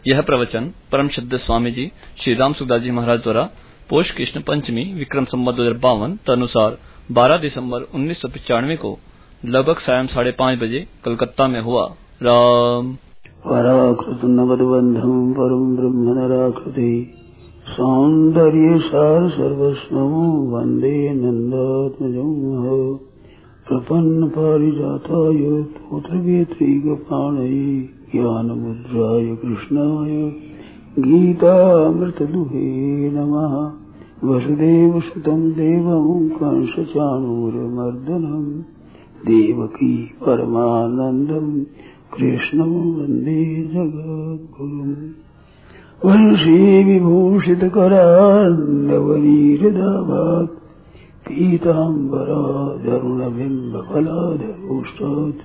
यह प्रवचन परम श्रद्धेय स्वामी जी श्री राम सुखदास जी महाराज द्वारा पोष कृष्ण पंचमी विक्रम संवत 2052 तदनुसार 12 दिसंबर 1995 को लगभग सायं 5:30 बजे कलकत्ता में हुआ। राम पराकृत नवद्बंधम परम ब्रह्म नराकृति सौंदर्य सार सर्वस्वं वंदे नंदात्मजं प्रपन्न पारिजाताय पुत्रवेत्रैकपाणये ज्ञानमुद्राय कृष्णाय गीतामृतदुहे नमः। वसुदेवसुतं देवं कंसचाणूरमर्दनं देवकी परमानन्दं कृष्णं वन्दे जगद्गुरुम्। वंशी विभूषितकरान्नवनीरदाभात् पीताम्बराधरुणबिम्बफलाधरोष्टात्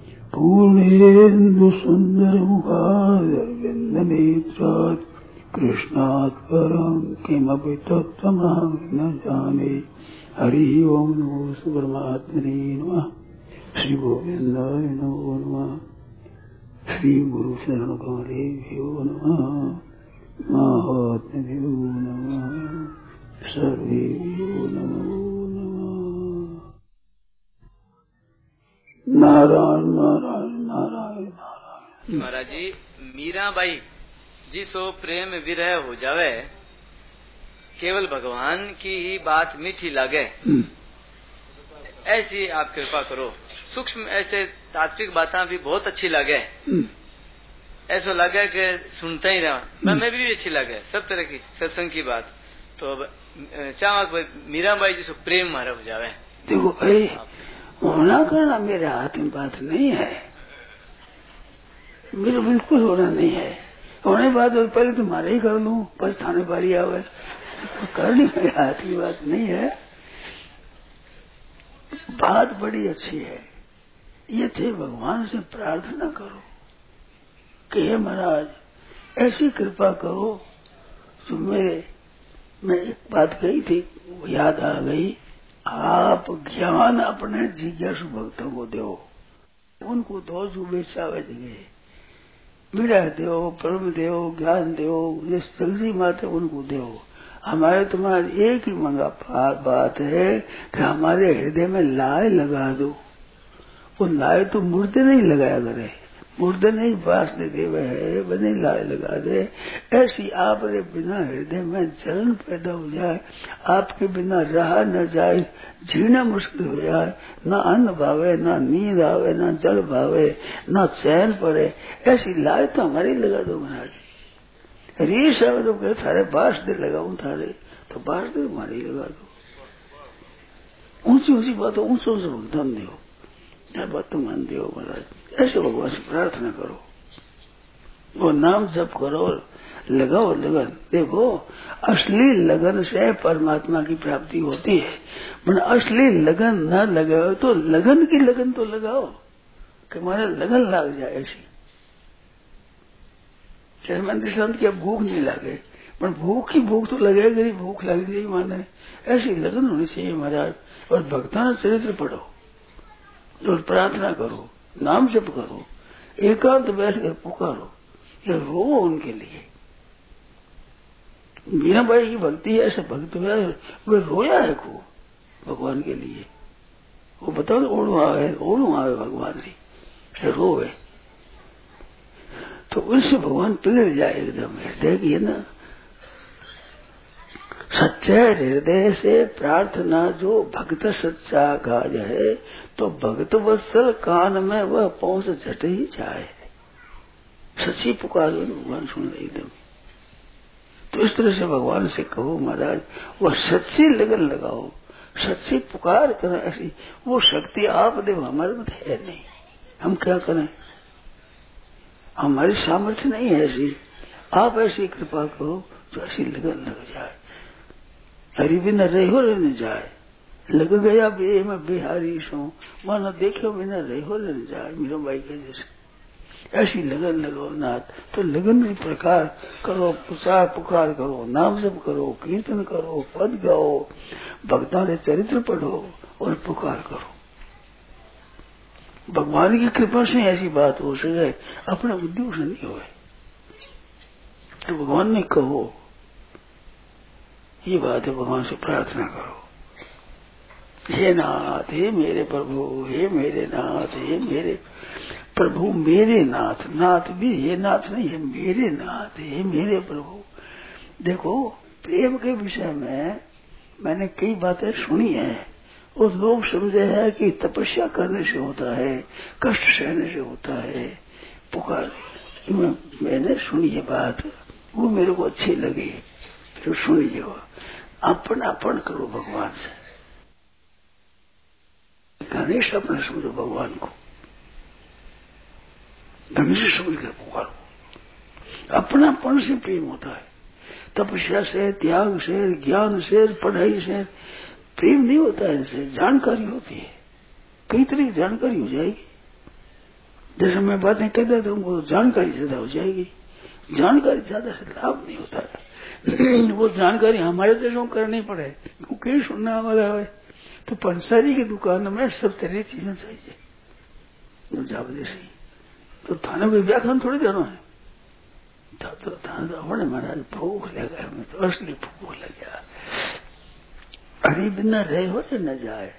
पूर्णेन्दुसुन्दरमुखादरविन्दनेत्रात् कृष्णात् परं किमपि तत्त्वमहं न जाने। हरिः ओम् नमो परमात्मने नमः। श्री गोविन्दाय नमो नमः। श्री गुरु शरण कमलेभ्यो नमः। महात्म्यो नमः। सर्वेभ्यो नमो नमः। नारायण नारायण नारायण नारायण। महाराज जी, मीराबाई जी सो प्रेम विरह हो जावे, केवल भगवान की ही बात मीठी लागे, ऐसी आप कृपा करो। सूक्ष्म ऐसे तात्विक बातें भी बहुत अच्छी लगे, ऐसा लगे कि सुनते ही रहा। मैं भी अच्छी लगे सब तरह की सत्संग की बात। तो अब चाहे मीराबाई जी से प्रेम मारा हो जावे। देखो भाई, होना करना मेरे हाथ में बात नहीं है, मेरे बिल्कुल होना नहीं है। होने बात पहले तुम्हारे ही कर लूं, बस थाने पारी आवे, करनी मेरे हाथ की बात नहीं है। बात बड़ी अच्छी है। ये थे भगवान से प्रार्थना करो कि हे महाराज ऐसी कृपा करो। जो मैं एक बात कही थी वो याद आ गई। आप ज्ञान अपने जिज्ञासु भक्तों को दो, उनको दो जो बेचावे देंगे। विरह दो, परम दो, ज्ञान दो, जिस जल्दी माते उनको दो। हमारे तुम्हारी एक ही मंगा बात है कि हमारे हृदय में लाय लगा दो। वो लाय तो मुर्दे नहीं लगाया करे, मुर्दे नहीं वासने देवे है, बने लाय लगा दे। ऐसी आपके बिना हृदय में जलन पैदा हो जाए, आपके बिना रहा न जाए, जीना मुश्किल हो जाए, न अन्न भावे, न नींद आवे, न जल भावे, न चैन पड़े, ऐसी लाय तो हमारी लगा दो महाराज। रीस आवे तो कहे थारे बास दे लगाऊं थारे, तो बास दे हमारी लगा दो। ऊंची ऊंची बातों ऊंचे ऊंचे भुगतान दो, बात तो मान दो महाराज। ऐसे भगवान से प्रार्थना करो, वो नाम जप करो, लगाओ लगन। देखो असली लगन से परमात्मा की प्राप्ति होती है, पर असली लगन न लगाओ तो लगन की लगन तो लगाओ कि हमारे लगन लग जाए। ऐसी मंदिर संत की भूख नहीं लगे, पर भूख की भूख तो लगेगी, भूख लग गई माने। ऐसी लगन होनी चाहिए महाराज। और भक्तान चरित्र पढ़ो, तो प्रार्थना करो, नाम जप करो, एकांत बैठ कर पुकारो, ये रो उनके लिए। मीराबाई की भक्ति है, ऐसे भक्त है, वे रोया है खूब भगवान के लिए। वो बताओ ओढ़ू आवे भगवान जी रोवे, तो उनसे भगवान पिघल जाए एकदम हृदय की है ना। सच्चे हृदय से प्रार्थना जो भक्त सच्चा काज है, तो भक्त वत्सल कान में वह पहुंच झट ही जाए। सच्ची पुकार भगवान सुन रहे एकदम। तो इस तरह से भगवान से कहो महाराज, वह सच्ची लगन लगाओ, सच्ची पुकार करें। ऐसी वो शक्ति आप दे, हमारे में है नहीं, हम क्या करें, हमारी सामर्थ्य नहीं है ऐसी। आप ऐसी कृपा करो जो ऐसी लगन लग जाए, हरि बिना रहो रहने जाए। लग गया बे मैं बिहारी सो, माना देखो बिना रहो रहने जाए। मीराबाई के जैसे ऐसी लगन लगाओ नाथ। तो लगन के प्रकार करो, प्रचार पुकार करो, नाम जप करो, कीर्तन करो, पद गाओ, भक्तों के चरित्र पढ़ो और पुकार करो। भगवान की कृपा से ऐसी बात हो सके, अपने बुद्धि से नहीं होए। तो भगवान ने कहो, ये बात है, भगवान से प्रार्थना करो, हे नाथ, हे मेरे प्रभु, हे मेरे नाथ, हे मेरे प्रभु, मेरे नाथ। नाथ भी हे नाथ नहीं है, मेरे नाथ, हे मेरे प्रभु। देखो, प्रेम के विषय में मैंने कई बातें सुनी है और लोग समझे है कि तपस्या करने से होता है, कष्ट सहने से होता है, पुकार। मैंने सुनी ये बात, वो मेरे को अच्छी लगी, तो सुनिए, अपनापन करो भगवान से, गणेश अपने समझो भगवान को, गणेश समझ कर पुकारो। अपनापन से प्रेम होता है, तपस्या से, त्याग से, ज्ञान से, पढ़ाई से प्रेम नहीं होता है। इसे जानकारी होती है, कई तरह की जानकारी हो जाएगी। जैसे मैं बातें कहता था तुमको, जानकारी ज्यादा हो जाएगी। जानकारी ज्यादा से लाभ नहीं होता है। वो जानकारी हमारे देशों को करनी पड़े, कई सुनने वाला है तो पंसारी की दुकान में सब तरह की चीजें चाहिए। जाओ जैसे तो थाने में व्याख्यान थोड़ी देना है, तो थाने महाराज भूख लगा, हमें तो असली भूख लग गया, अरे बिना रहे हो तो न जाए।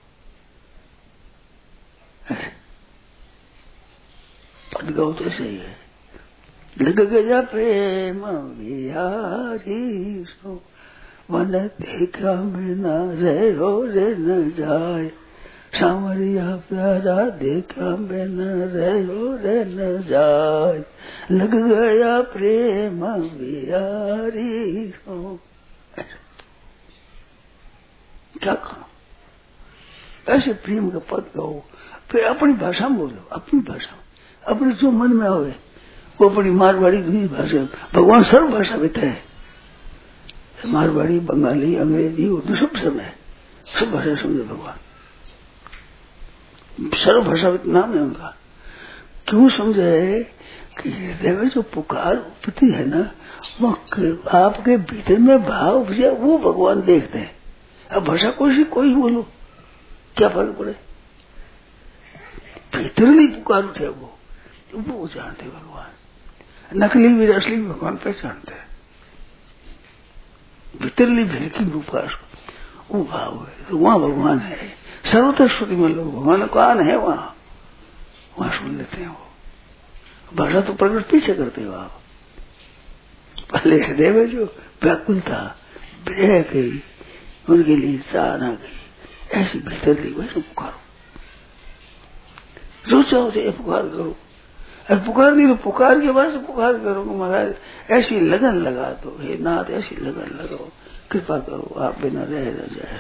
पद गाओ तो सही है, लग गया प्रेम बिहारी सो, मन देखा में न रहे हो रे न जाए, सावरिया प्यारा देखा में न रहे हो रे न जाए, लग गया प्रेम बिहारी सो। क्या करो, ऐसे प्रेम का पद गाओ, फिर अपनी भाषा में बोलो, अपनी भाषा में, अपने जो मन में आवे वो अपनी मारवाड़ी दूसरी भाषा। भगवान सर्व भाषा में है, मारवाड़ी, बंगाली, अंग्रेजी, उर्दू सब है, सब भाषा समझे भगवान, सर्व भाषा नाम है उनका। क्यों समझे कि हृदय में जो पुकार उपती है ना, वो आपके भीतर में भाव उपजे, वो भगवान देखते हैं। अब भाषा कोई बोलो, क्या फर्क पड़े, भीतरली पुकार उठे वो जानते भगवान। नकली भी असली भी भगवान पहचानते हैं, भीतरली भिलकी पुकार वो भाव है, तो वहां भगवान है। सर्वत्र श्रुति में लोग भगवान कौन है वहां सुन लेते हैं। वो भाषा तो प्रकट पीछे करते हो आप, पहले से देवे जो व्याकुलता विजय गई, उनके लिए चाहना गई, ऐसी भीतरली वैसे पुकारो, जो चाहो तो पुकार करो। और पुकार नहीं तो पुकार के बाद से पुकार करो, महाराज ऐसी लगन लगा दो, हे नाथ ऐसी लगन लगाओ, कृपा करो, आप बिना रह न जाए।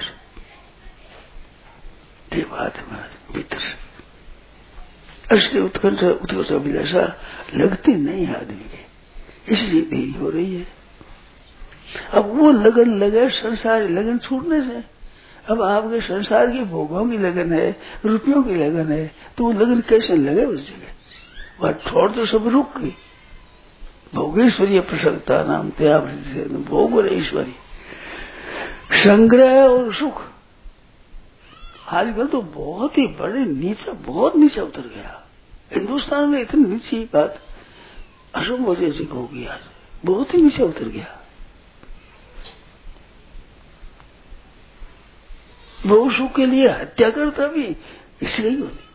ये बात है महाराज भीतर से, असली उत्कर्ष अभिलाषा लगती नहीं है आदमी के, इसलिए देरी हो रही है। अब वो लगन लगे संसार लगन छूटने से, अब आपके संसार की भोगों की लगन है, रुपयों की लगन है, तो वो लगन कैसे लगे उस जगह, वह छोड़ तो सब रुक गई। भोगेश्वरी प्रसन्नता नाम त्याग से भोग और ईश्वरी संग्रह और सुख आजकल तो बहुत ही बड़े नीचे, बहुत नीचे उतर गया। हिंदुस्तान में इतनी नीची बात असंभव जैसी होगी, आज बहुत ही नीचे उतर गया। वो सुख के लिए हत्या करता भी इसलिए ही होती,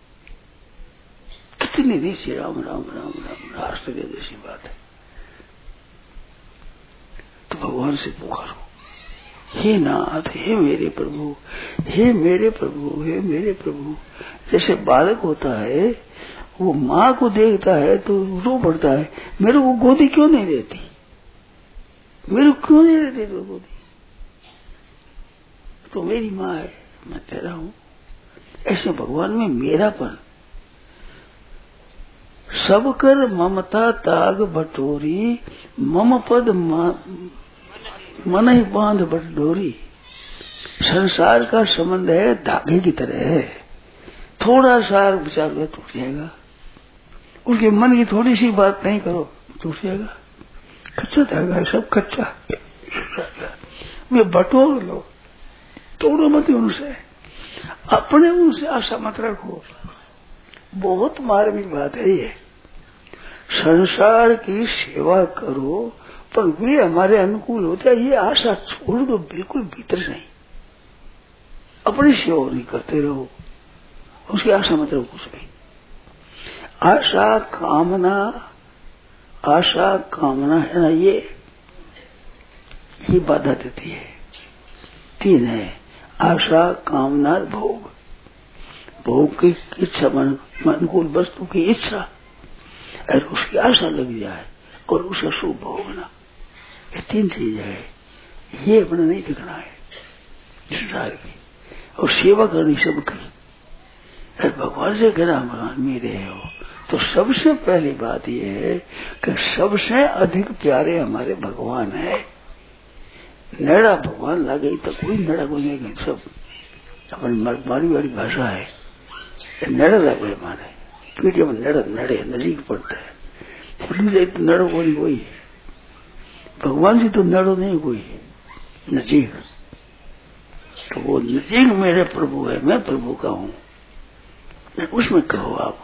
कितनी नीचे। राम राम राम राम आश्चर्य जैसी बात है। तो भगवान से पुकारो, हे नाथ, हे मेरे प्रभु, हे मेरे प्रभु, हे मेरे प्रभु। जैसे बालक होता है, वो माँ को देखता है तो रो पड़ता है, मेरे को गोदी क्यों नहीं देती, मेरे को क्यों नहीं देती तो गोदी, तो मेरी माँ है, मैं तेरा हूं। ऐसे भगवान में मेरापन, सब कर ममता ताग बटोरी, मम पद मन ही बांध बटोरी। संसार का संबंध है धागे की तरह है, थोड़ा सा विचार में टूट जाएगा, उसके मन की थोड़ी सी बात नहीं करो टूट जाएगा। कच्चा धागा है, सब कच्चा, वे बटोर लो, तोड़ो मत उनसे, अपने उनसे आशा मत रखो। बहुत मार्मिक बात है ये। संसार की सेवा करो पर वे हमारे अनुकूल होते हैं, ये आशा छोड़ दो, बिल्कुल भीतर नहीं। अपनी सेवा नहीं करते रहो, उसकी आशा मतलब कुछ नहीं। आशा कामना है ना, ये बाधा देती है। तीन है, आशा, कामना, भोग। भोग की इच्छा, अनुकूल वस्तु की इच्छा और उसकी आशा लग जाए और उसका सुख भोगना, ये तीन चीजें है। ये अपने नहीं दिखना है संसार की, और सेवा करनी सबकी। और भगवान से कहना भगवान मेरे हो, तो सबसे पहली बात यह है कि सबसे अधिक प्यारे हमारे भगवान है। नेड़ा भगवान लगे तो कोई नेड़ा को नहीं, सब अपनी मारी वाली भाषा है। नेड़ा लगे माने पीढ़ी में नड़े नजीक पड़ता है, तो नड़ो कोई भगवान जी तो नड़ो नहीं कोई नजीक। तो वो नजीक मेरे प्रभु है, मैं प्रभु का हूं, मैं उसमें कहो आप।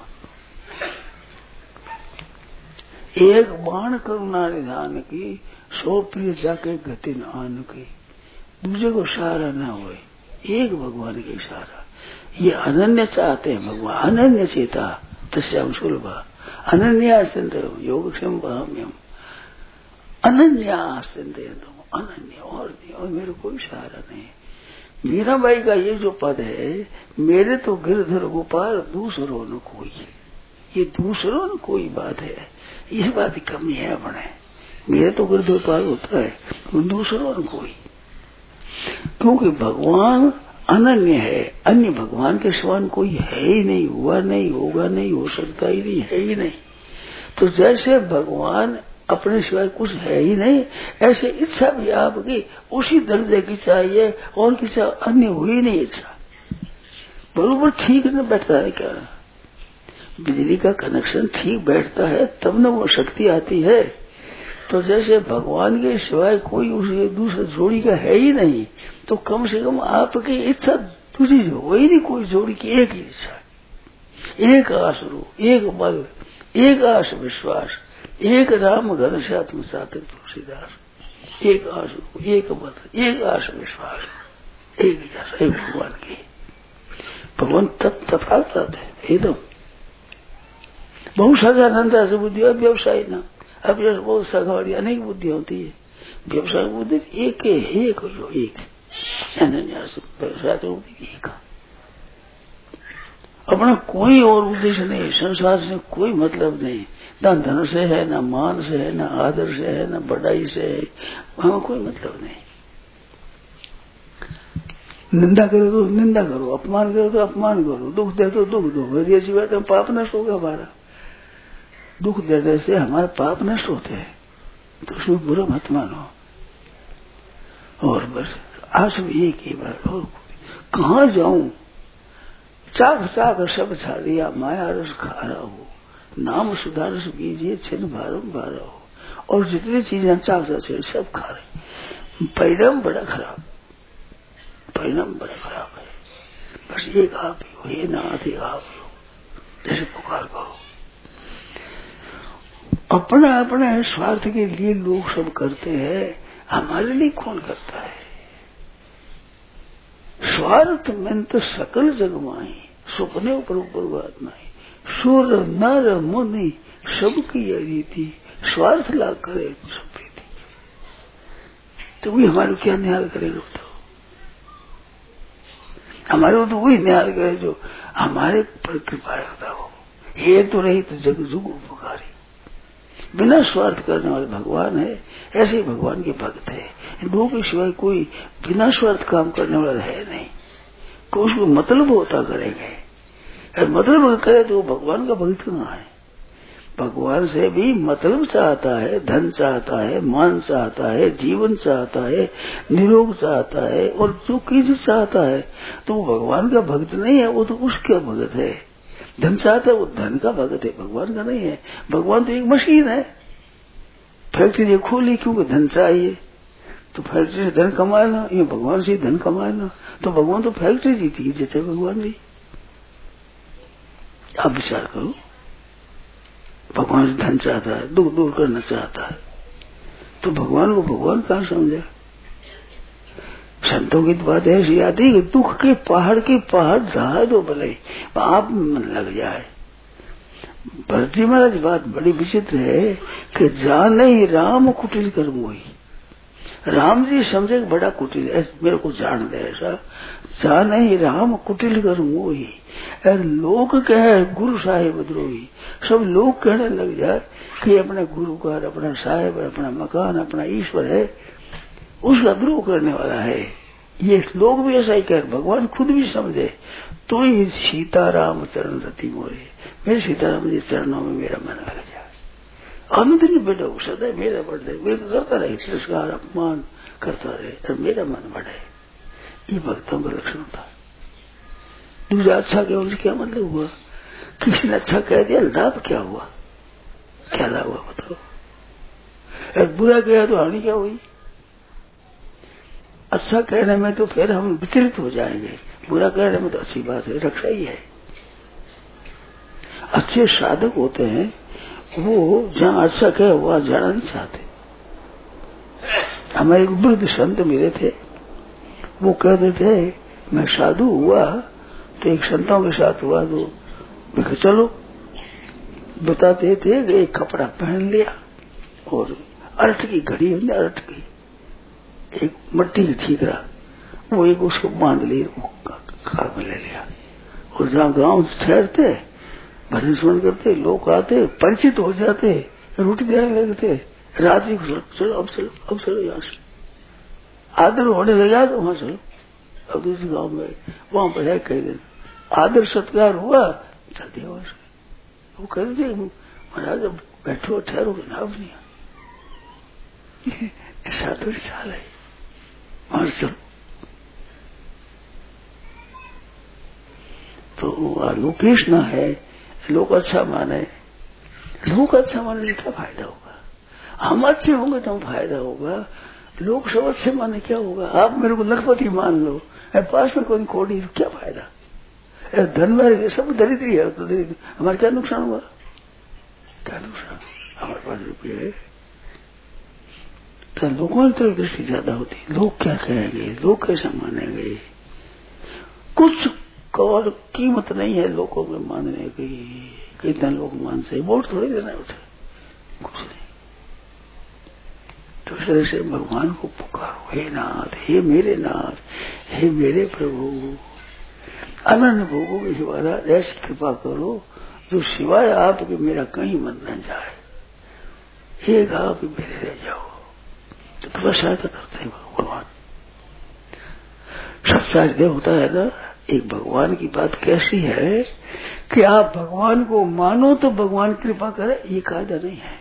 एक बाण करुणा निधान की, सो प्रिय जाके गति न आन की। दूसरे को सहारा न होए, एक भगवान के सहारा। ये अनन्य चाहते हैं भगवान, अनन्य चेता तस्याम सुलभा अनन्या चिंतन योगक्षेम भाम्यम। अनन्या चिंतन, अनन्य और नहीं, और मेरे कोई सहारा नहीं। मीराबाई का ये जो पद है, मेरे तो गिरधर गोपाल दूसरों न कोई, ये दूसरों न कोई बात है, इस बात की कमी है अपने। मेरे तो गिरधर गोपाल होता है, दूसरों न कोई, क्योंकि भगवान अनन्य है। अन्य भगवान के समान कोई है ही नहीं, हुआ नहीं, होगा नहीं, हो सकता ही नहीं, है ही नहीं। तो जैसे भगवान अपने सिवाय कुछ है ही नहीं, ऐसे इच्छा भी आपकी उसी दर्जे की चाहिए, और किसी अन्य हुई नहीं इच्छा। बरोबर ठीक न बैठता है क्या? बिजली का कनेक्शन ठीक बैठता है तब न वो शक्ति आती है। तो जैसे भगवान के सिवाय कोई उसे दूसरे जोड़ी का है ही नहीं, तो कम से कम आपकी इच्छा दूसरी हो ही नहीं, कोई जोड़ी की एक ही इच्छा, एक आसरू, एक बल, एक आश विश्वास, एक राम घन से आत्म सातिर तुलसीदास। एक आसरू, एक बल, एक आश विश्वास, एक इच्छा, एक भगवान की। भगवान तत्काल प्राप्त है एकदम। बहुत साधारणता से बुद्धि, व्यवसाय ना, अब बहुत सगाड़ी अनेक बुद्धि होती है, व्यवसाय बुद्धि एक जो एक व्यवसाय तो एक, अपना कोई और उद्देश्य नहीं, संसार से कोई मतलब नहीं, ना धन से है, ना मान से है, ना आदर से है, ना बढ़ाई से है, वहां कोई मतलब नहीं। निंदा करो तो निंदा करो, अपमान करो तो अपमान करो, दुख दे तो दुख दो, मेरी ऐसी बात है, पाप नष्ट होगा हमारा। दुख देने से हमारे पाप नष्ट होते हैं, तो उसमें बुरा मत मानो। और बस आज भी एक ही बार, और कहाँ जाऊं, चाक चाक सब छा लिया, माया रस खा रहा हो, नाम सुधारस बीजिए छिन्न भारम भारा हो। और जितनी चीजें चाक से सब खा रहे, परिणाम बड़ा खराब, परिणाम बड़ा खराब है। बस एक आप ही हो, ये नाथ एक आप ही हो, जैसे पुकार करो। अपना अपने स्वार्थ के लिए लोग सब करते हैं, हमारे लिए कौन करता है? स्वार्थ में तो सकल जग माही, सुपने ऊपर बात नहीं। सुर नर मुनि सबकी यह रीति, स्वार्थ लाग करे सब प्रीति। तो वही हमारे क्या न्याय करेगा? तो हमारे तो वही न्याय करे जो हमारे पर कृपा रखता हो। ये तो रही तो जग जुग उपकारी, बिना स्वार्थ करने वाले भगवान है, ऐसे भगवान के भक्त है। दो के सिवाय कोई बिना स्वार्थ काम करने वाला है नहीं, कोई उसको मतलब होता करेंगे। अगर मतलब करे तो भगवान का भक्त कहाँ है? भगवान से भी मतलब चाहता है, धन चाहता है, मान चाहता है, जीवन चाहता है, निरोग चाहता है, और जो किसी चाहता है, तो वो भगवान का भक्त नहीं है, वो तो उसका भक्त है। धन चाहता है, वो धन का भक्त है, भगवान का नहीं है। भगवान तो एक मशीन है, फैक्ट्री खोली क्योंकि धन चाहिए, तो फैक्ट्री से धन कमाना, ये भगवान से धन कमाना, तो भगवान तो फैक्ट्री जीती जैसे भगवान भी। आप विचार करो, भगवान से धन चाहता है, दुख दूर करना चाहता है, तो भगवान को भगवान कहाँ समझे? संतों की तो बात ऐसी आती कि दुख के पहाड़ ढहा दो भले, आप मन लग जाए। भरत जी महाराज बात बड़ी विचित्र है कि जाने ही राम कुटिल कर मोही। राम जी समझे बड़ा कुटिल है, मेरे को जान दे ऐसा, जाने ही राम कुटिल कर मोही। लोग कहे गुरु साहेब द्रोही, सब लोग कहने लग जाए कि अपने गुरु का, अपना साहेब, अपना मकान, अपना ईश्वर है, उसका द्रोह करने वाला है। ये लोग भी ऐसा ही कह, भगवान खुद भी समझे तो ही सीताराम चरण रति मोरे, मेरे सीताराम जी चरणों में मेरा मन लग जाए। अनुदिन बेटा सदा मेरा बढ़े, वे करता रहे, तिरस्कार अपमान करता रहे और मेरा मन बढ़े। ये भक्तों का लक्षण था। दूसरा अच्छा क्या, उनसे क्या मतलब हुआ? किसी ने अच्छा कह दिया, लाभ क्या हुआ? क्या लाभ हुआ बताओ? एक बुरा कहा तो हानि क्या हुई? अच्छा कहने में तो फिर हम विचलित हो जाएंगे, बुरा कहने में तो अच्छी बात है, रक्षा ही है। अच्छे साधक होते हैं, वो जहाँ अच्छा कहे वहाँ जाना नहीं चाहते। हमारे एक वृद्ध संत मिले थे, वो कहते थे मैं साधु हुआ तो एक संतों के साथ हुआ, तो मैं चलो, बताते थे कि एक कपड़ा पहन लिया और अर्थ की घड़ी है, अर्थ की एक मट्टी की ठीकरा, वो एक उसको बांध ली, कार में ले लिया। और जहाँ गांव ठहरते, भजन स्मरण करते, लोग आते, परिचित हो जाते, रोटी देने लगते, रात्रि को चलो अब चलो यहाँ से, आदर होने लगा तो वहां चलो। अब दूसरे गांव में वहां पर है कई दिन आदर सत्कार हुआ, चलते वहां से। वो कहते थे महाराज अब बैठो ठहरो कि ना, अब नहीं ऐसा तो चाल है, वहां चलो। तो लोकेश ना है, लोग अच्छा माने, लोग अच्छा माने क्या फायदा होगा? हम अच्छे होंगे तो हम फायदा होगा, लोग सब अच्छे माने क्या होगा? आप मेरे को लखपति मान लो, पास में कोई खोड़ी तो क्या फायदा? धन सब दरिद्री है, तो दरिद्र हमारा क्या नुकसान हुआ? क्या नुकसान? हमारे पास रुपये है तो लोगों की तरफ दृष्टि ज्यादा होती, लोग क्या कहेंगे, लोग कैसा मानेंगे? कुछ और कीमत नहीं है लोगों के मानने की। कितने लोग मानते, वोट थोड़ी देना उठे, कुछ नहीं। तो इस तरह से भगवान को पुकारो, हे नाथ, हे मेरे नाथ, हे मेरे प्रभु, अनन्य भोगों के द्वारा ऐसी कृपा करो जो सिवाय आपके मेरा कहीं मन न जाए, एक आप ही मेरे रह जाओ। तो थोड़ा सहायता करते हैं भगवान। सब साध्य होता है ना। एक भगवान की बात कैसी है कि आप भगवान को मानो तो भगवान कृपा करे, ये कायदा नहीं है।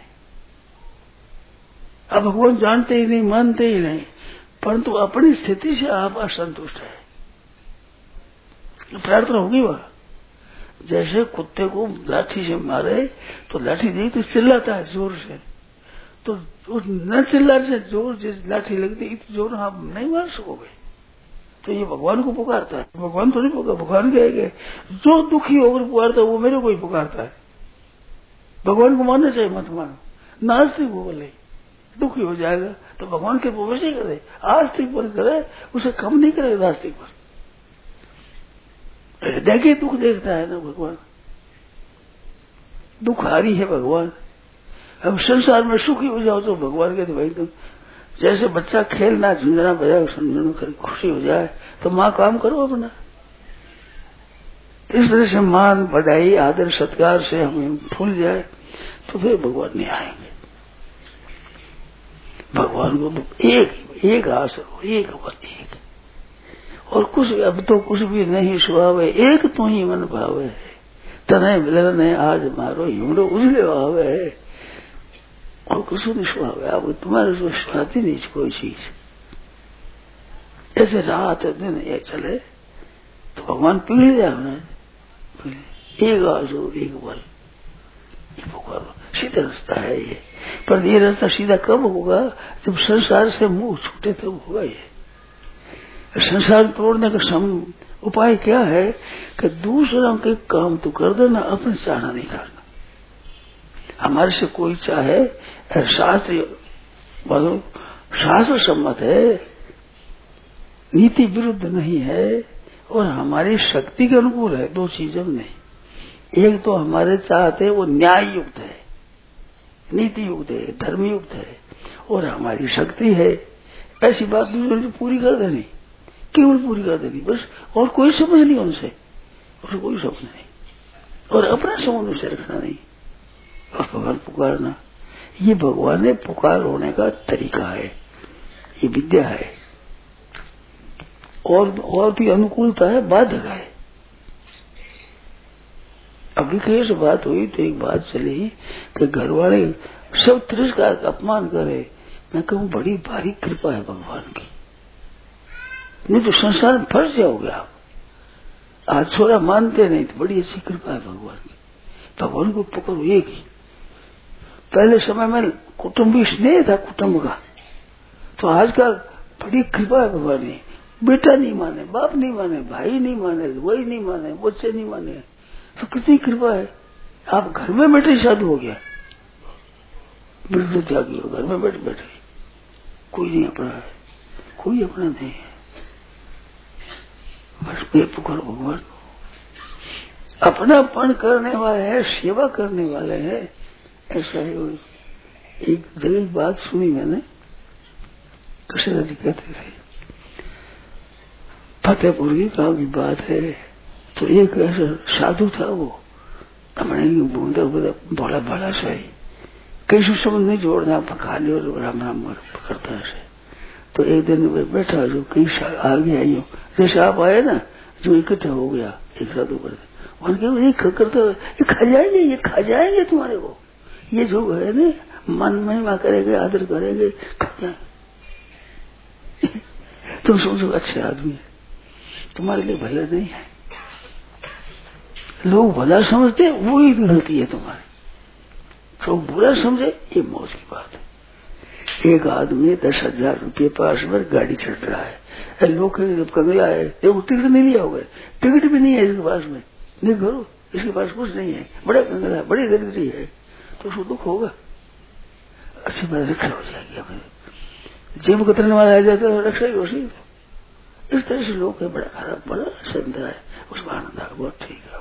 आप भगवान जानते ही नहीं, मानते ही नहीं, परंतु अपनी स्थिति से आप असंतुष्ट है, प्रार्थना होगी वह। जैसे कुत्ते को लाठी से मारे तो लाठी दी तो चिल्लाता है जोर से, तो न चिल्लाने से जोर जिस लाठी लगती इतनी जोर आप नहीं मार सकोगे। तो ये भगवान को पुकारता है, भगवान तो नहीं पुकार, भगवान कहेंगे जो दुखी होकर पुकारता है वो मेरे को ही पुकारता है। भगवान को मानना चाहिए, मत मानो। नास्तिक वो बोले दुखी हो जाएगा तो भगवान के वैसे ही करे, आस्तिक पर करे, उसे कम नहीं करेगा नास्तिक पर। देखे दुख देखता है ना भगवान, दुखहारी है भगवान। अब संसार में सुखी हो जाओ तो भगवान के तो भाई तुम जैसे बच्चा खेलना झुंझुना बजाओ समझो खुशी हो जाए तो माँ काम करो अपना। इस तरह से मान बढ़ाई आदर सत्कार से हमें भूल जाए तो फिर भगवान नहीं आएंगे। भगवान को एक आसर हो, एक बल, एक और कुछ अब तो कुछ भी नहीं सुहावे, एक तो ही मन भावे, तने मिलन ने आज मारो यूरो उजले भावे है, और कुछ नहीं सुहावे। अब तुम्हारे से सुहाती नहीं कोई चीज। ऐसे रात दिन ये चले तो भगवान पिघल जाए, एक आसुर एक बल, पुकारो। सीधा रास्ता है ये, पर ये रास्ता सीधा कब होगा? जब संसार से मुंह छूटे तब होगा ये। संसार तोड़ने का उपाय क्या है कि दूसरों के काम तो कर देना, अपने चाहना नहीं करना। हमारे से कोई चाहे शास्त्र शास्त्र सम्मत है, नीति विरुद्ध नहीं है और हमारी शक्ति के अनुकूल है। दो चीजों में नहीं, एक तो हमारे चाहते वो न्याय युक्त है, नीति युक्त है, धर्म युक्त है और हमारी शक्ति है। ऐसी बात दूसरों ने पूरी कर देनी, केवल पूरी कर देनी बस, और कोई समझ नहीं उनसे, और कोई समझ नहीं, और अपना समझ से रखना नहीं और भगवान पुकारना। ये भगवान ने पुकार होने का तरीका है, ये विद्या है और भी अनुकूलता है, बाधक है। अभी कैसे बात हुई तो एक बात चली कि घर वाले सब तिरस्कार का अपमान करे। मैं कहूँ बड़ी भारी कृपा है भगवान की, नहीं तो संसार में फंस जाओगे आप। आज छोरा मानते नहीं तो बड़ी अच्छी कृपा है भगवान की। भगवान को पकड़ो एक ही। पहले समय में कुटुंबी स्नेह था कुटुंब का, तो आजकल बड़ी कृपा है भगवान की। बेटा नहीं माने, बाप नहीं माने, भाई नहीं माने, वही नहीं माने, बच्चे नहीं माने, तो कितनी कृपा है। आप घर में बैठे शादी हो गया, वृद्ध त्यागी हो, घर में बैठे बैठे, कोई नहीं अपना है, कोई अपना नहीं है। बस मैं पुकारो भगवान को। अपनापन करने वाले हैं, सेवा करने वाले हैं, ऐसा ही। एक जगह बात सुनी मैंने, कृष्ण जी कहते थे, फतेहपुर की गांव की बात है, तो एक ऐसा साधु था, वो अपने बूंदा बड़ा बड़ा सही कैसे समझ नहीं जोड़ना, खाली और राम राम करता है। तो एक दिन बैठा जो कई साल आगे आई हो, जैसे आप आए ना, जो इकट्ठा हो गया एक साधु करते, उनके ये खा जाएंगे तुम्हारे को, ये जो है ना मन महिमा करेंगे, आदर करेंगे, खा जाए। तुम समझो अच्छे आदमी है, तुम्हारे लिए भला नहीं है। लोग भला समझते वो ही गलती है तुम्हारी, तो बुरा समझे ये मौज की बात है। एक आदमी 10,000 रुपये पास में गाड़ी चढ़ रहा है, लोग जब कमेला है देखो टिकट नहीं लिया होगा, टिकट भी नहीं है इसके पास में, नहीं करो इसके पास कुछ नहीं है, बड़ा कंगला है, बड़ी दरिद्री है, तो उसको दुख होगा। अच्छी बात रक्षा हो जाएगी। हमें जेब कतरने वाला आ जाता है, रक्षा ही हो सी। इस तरह से लोग है, बड़ा खराब, बड़ा संत है, उसमें आनंद आ, बहुत ठीक है,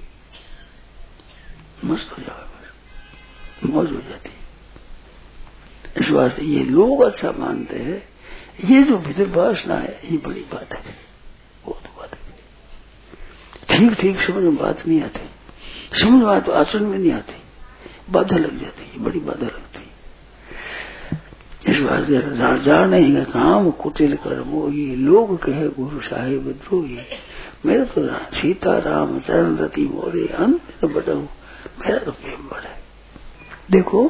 मस्त हो जाएगा, मौज हो जाती। इस वास्ते ये लोग अच्छा मानते हैं, ये जो भीतर वासना है ये बड़ी बात है, बहुत बात है। ठीक ठीक समझ में बात नहीं आती, समझ में तो आचरण में नहीं आती, बाधा लग जाती है, बड़ी बाधा लगती है। इस वास्ते जा नहीं है काम कुटिल कर्मो, ये लोग कहे गुरु साहेब द्रोही, मेरा तो सीता राम चरण रति मोरे अंत बड़ा, मेरा तो प्रेम बड़ा है। देखो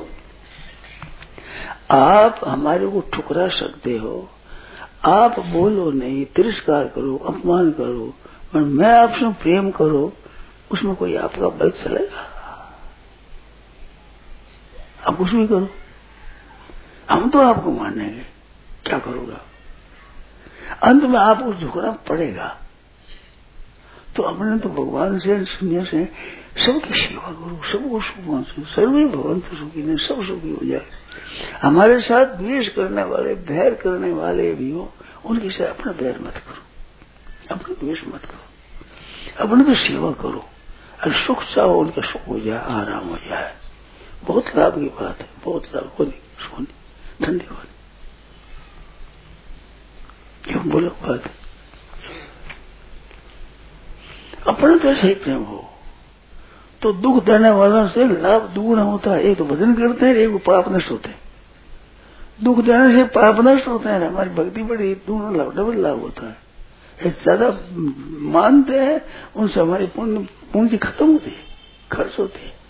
आप हमारे को ठुकरा सकते हो, आप बोलो नहीं, तिरस्कार करो, अपमान करो, पर मैं आपसे प्रेम करो, उसमें कोई आपका बल चलेगा? आप कुछ भी करो, हम तो आपको मानेंगे, क्या करोगे? अंत में आपको झुकना पड़ेगा। तो अपने तो भगवान से सुनिए से सबकी सेवा करो, सबको सुख पहुंचो, सर्वे भगवंत सुखी ने, सब सुखी हो जाए। हमारे साथ द्वेष करने वाले, बैर करने वाले भी हो, उनके साथ अपना बैर मत करो, अपना द्वेष मत करो, अपने तो सेवा करो, और सुख चाहो उनका सुख हो जाए, आराम हो जाए। बहुत लाभ की बात है, बहुत लाभ होनी, सोनी ठंडी होनी। क्यों बोलो बात? अपने तो सही प्रेम हो तो दुख देने वालों से लाभ दुगुना होता है। एक तो भजन करते हैं, एक पाप नष्ट होते हैं। दुख देने से पाप नष्ट होते हैं, हमारी भक्ति बड़ी, दोनों लाभ, डबल लाभ होता है। ज्यादा मानते हैं उनसे हमारी पूंजी खत्म होती है, खर्च होती है।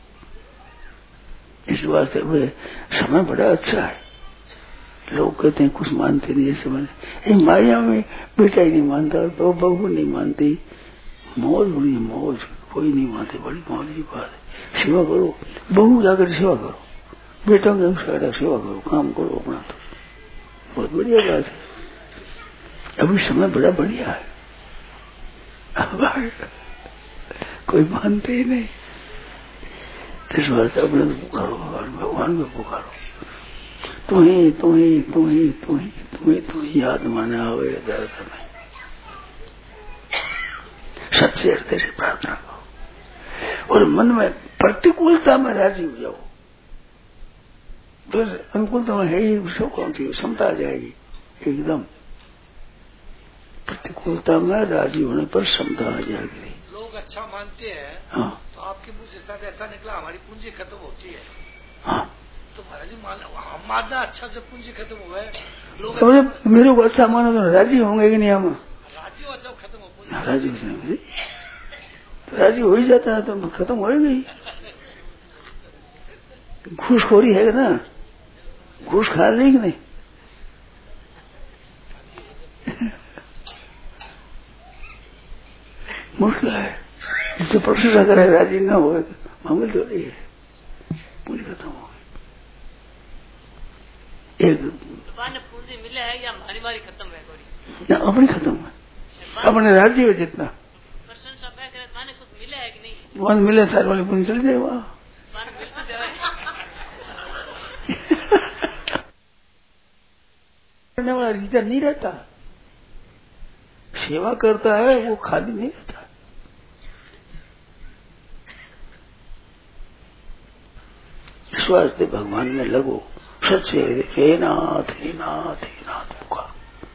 इस वास्ते वे समय बड़ा अच्छा है। लोग कहते हैं कुछ मानते नहीं, ऐसे माने माया में बेटा ही नहीं मानता, तो बहू नहीं मानती, मौज बड़ी मौज, कोई नहीं मानते, बड़ी मौज की बात है। सेवा करो, बहू जाकर सेवा करो, बेटा के सेवा करो, काम करो अपना, तो बहुत बढ़िया बात है। अभी समय बड़ा बढ़िया है, कोई मानते ही नहीं। इस बार से अपने पुकारो, भगवान को पुकारो, तू ही तू ही तू ही तू ही तू ही तू ही याद माने आवे दर्द में। सच्चे हृदय से प्रार्थना करो और मन में प्रतिकूलता में राजी हो जाओ, फिर अनुकूलता में है ही सुखों की क्षमता आ जाएगी एकदम। प्रतिकूलता में राजी होने पर क्षमता आ जाएगी। लोग अच्छा मानते हैं, हाँ, तो आपके मुंह से शायद ऐसा निकला हमारी पूंजी खत्म होती है। हाँ, तो महाराज जी हम मानना अच्छा से पूंजी खत्म हुआ है, लोग तो अच्छा मेरे को अच्छा मानो तो राजी होंगे कि नहीं? हम राजी हो जाओ, खत्म हो पूंजी। राजी हो, तो राजी हो ही जाता है तो खत्म हो गई। घूसखोरी है ना, घूस खा ली कि नहीं? मुश्किल है, जिससे प्रशंसा करे राजी न हो मामूल तो नहीं है, पूंजी खत्म हो गई। एक पूंजी मिले है या मारी मारी खत्म है? या अपनी खत्म है, अपने राज्य में जितना प्रशंसा माने कुछ मिले है कि नहीं? वन मिले सारे वाले पूंजी चल जाए वहाँ। करने वाला रीजन नहीं रहता, सेवा करता है वो खाली नहीं रहता। विश्वास से भगवान में लगो, सच्चे हे नाथ हे नाथ हे नाथ पुकार।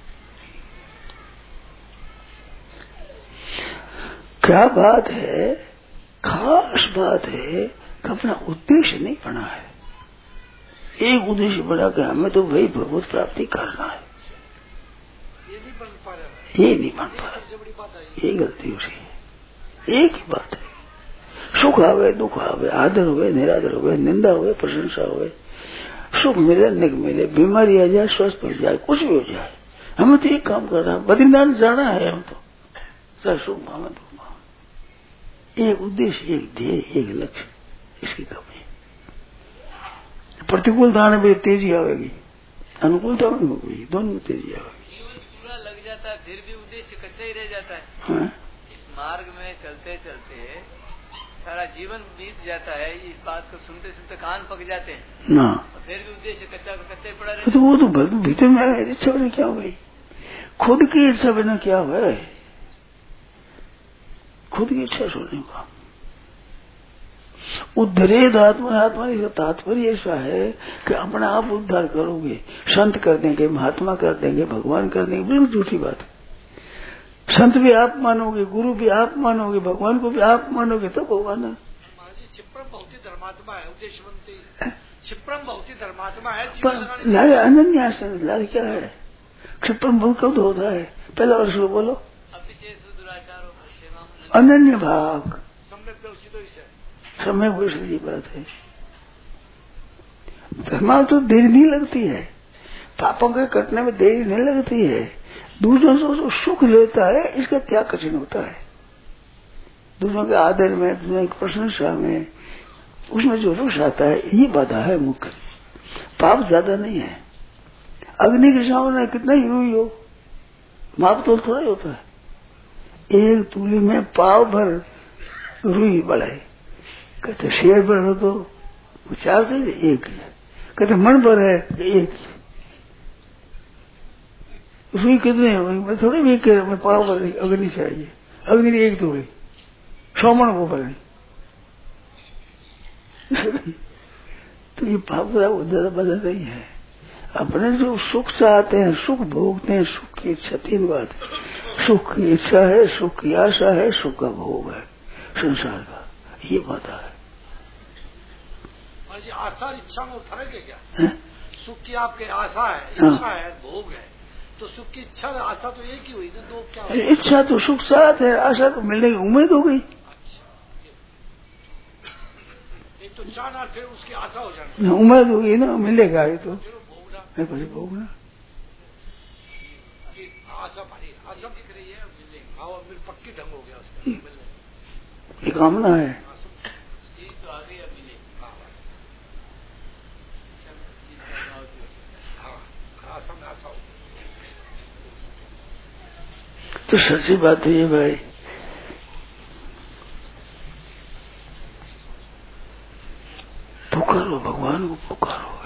क्या बात है, खास बात है कि अपना उद्देश्य नहीं बना है। एक उद्देश्य बना के हमें तो वही भगवत प्राप्ति करना है, ये नहीं बन पा रहा, ये नहीं बन पा रहा, ये गलती हो रही है। एक ही बात है, सुख आवे दुख आवे, आदर हुए निरादर हुए, निंदा हुए प्रशंसा हुए, सुख मिले निक मिले, बीमारी आ जाए स्वस्थ हो जाए, कुछ भी हो जाए, हमें तो एक काम करना है, बद्रीनाथ जाना है। हम तो सर सुख भाव दुख भाव, एक उद्देश्य एक ध्येय एक लक्ष्य, इसकी कमी। प्रतिकूलता आने में तेजी आवेगी, अनुकूलता में होगी, दोनों में तेजी आवेगी। जीवन पूरा लग जाता है फिर भी उद्देश्य कच्चा ही रह जाता है। हाँ? इस मार्ग में चलते चलते सारा जीवन बीत जाता है, इस बात को सुनते सुनते कान पक जाते हैं ना, फिर भी उद्देश्य कच्चा कच्चा ही पड़ा रहता है। तो वो तो भीतर में आया, इच्छा बना क्या हो गई, खुद की इच्छा बना क्या हुआ है, खुद की इच्छा सोने का। उद्धरेद आत्मा, आत्मा का तात्पर्य ऐसा है कि अपना आप उद्धार करोगे, संत कर देंगे, महात्मा कर देंगे, भगवान कर देंगे, बिल्कुल झूठी बात है। संत भी आप मानोगे, गुरु भी आप मानोगे, भगवान को भी आप मानोगे तो भगवान है। क्षिप्रम भक्ति धर्मात्मा है, उद्देश्यवंती क्षिप्रम भक्ति धर्मात्मा है। लारे अनन्य आसन, लारे क्या है? क्षिप्रम भक्ति कब होता है? पहला वर्ष बोलो, अनन्य भाग समय को इसलिए बात है। धर्मा तो देर नहीं लगती है, पापों के कटने में देरी नहीं लगती है, दूसरों से जो सुख लेता है इसका त्याग कठिन होता है। दूसरों के आदर में, दूसरों की प्रशंसा में, उसमें जो रुष आता है ये बाधा है मुख्य। पाप ज्यादा नहीं है, अग्नि के सामने कितना ही रुई हो, माप तो थोड़ा ही होता है। एक तूली में पाव भर रुई बढ़ाए, कहते शेर भर हो तो 4 से 1, कहते मन भर है 1। रुई कितने मैं थोड़ी भी मैं पाव भर अग्नि चाहिए, अग्नि 1 तूली 100 मन वो भरनी। तो ये पाप ज्यादा बदल नहीं है। अपने जो सुख चाहते हैं, सुख भोगते हैं, सुख की इच्छा 3 बात है, सुख की इच्छा है, सुख की आशा है, सुख का भोग है संसार का, ये बात है। आशा इच्छा में फर्क है क्या? सुख की आपके आशा है, इच्छा है, भोग है, तो सुख की इच्छा आशा तो एक ही हुई ना, 2 क्या हुई? इच्छा तो सुख साथ है, आशा तो मिलने की उम्मीद हो गई। एक तो चाहना फिर उसकी आशा हो जाना, उम्मीद होगी ना मिलेगा, ये तो भोगना आशा भारी आशा दिख रही है, मिलेगा और फिर पक्की ढंग हो गया उसका मिलने, ये कामना है। तो आ गई, अब मिले आशा में आशा हो। तो सच्ची बात है ये भाई,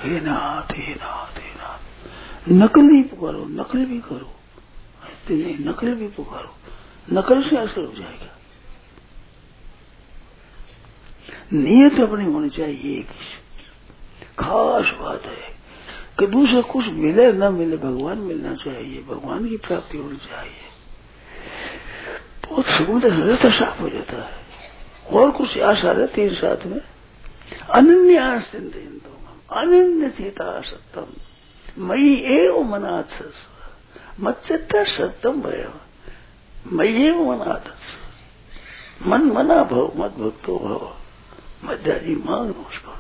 हे नाथ हे नाथ हे नाथ। नकल ही पुकारो, नकल भी करो, नहीं नकल भी पुकारो, नकल से असर हो जाएगा। नियत अपनी होनी चाहिए। एक खास बात है कि दूसरा कुछ मिले न मिले, भगवान मिलना चाहिए, भगवान की प्राप्ति होनी चाहिए। बहुत सुकून हृदय साफ हो जाता है और कुछ आशा रहती है साथ में। अनन्य अनन्य चेता सत्यम मई एव मनाथ मच्चित्त सत्यम भय मई एव मनाथ मन मना भव मत भक्तो भव मध्याजी मांग नमस्कार।